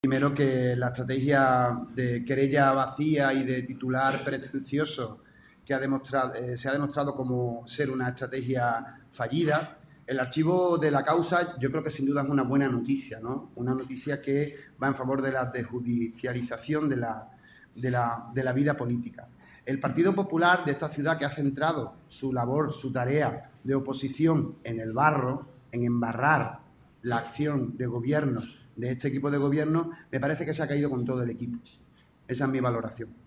Primero, que la estrategia de querella vacía y de titular pretencioso que se ha demostrado como ser una estrategia fallida. El archivo de la causa yo creo que sin duda es una buena noticia, ¿no? Una noticia que va en favor de la desjudicialización de la vida política. El Partido Popular de esta ciudad, que ha centrado su labor, su tarea de oposición en el barro, en embarrar la acción de gobierno de este equipo de gobierno, me parece que se ha caído con todo el equipo. Esa es mi valoración.